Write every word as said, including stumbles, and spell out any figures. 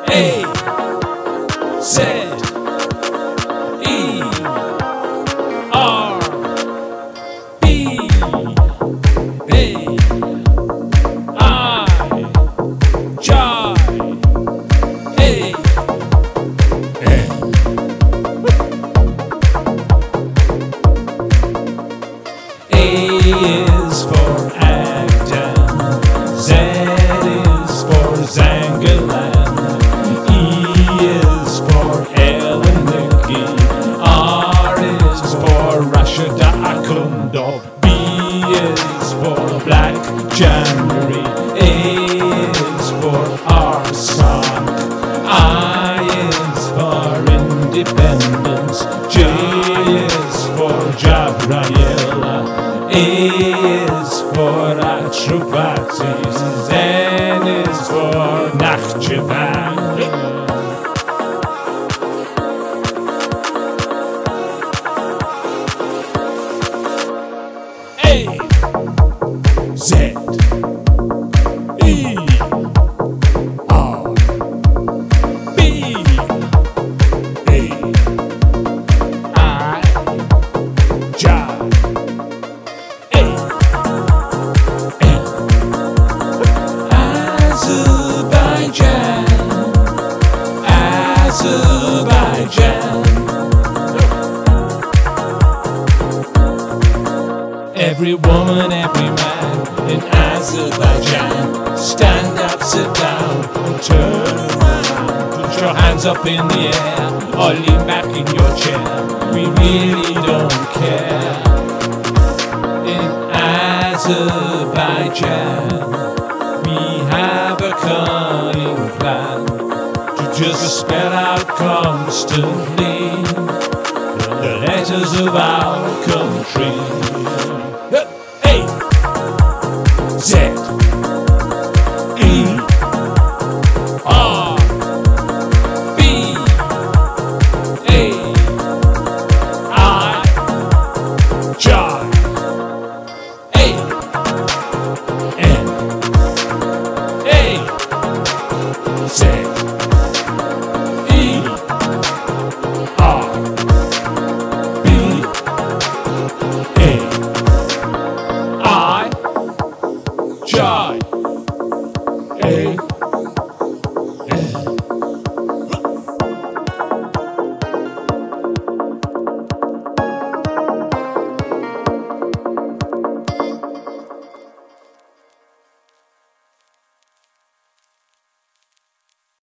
A Z E R B A I J A N. A is for Agdan, Z is for Zangaland, E is for Ellen Nicky, R is for Rashida Akundov, B is for Black January, A is for Arsak, I is for Independence, J is for Jabraila, A is for Atropatis, N is for Nakhchivan. A Z E R B A I J A N. Azerbaijan, Azerbaijan. Every woman, every man in Azerbaijan, stand up, sit down, and turn around. Put your hands up in the air, or lean back in your chair. We really don't care. In Azerbaijan, we have a cunning plan to just spell out constantly the letters of our country.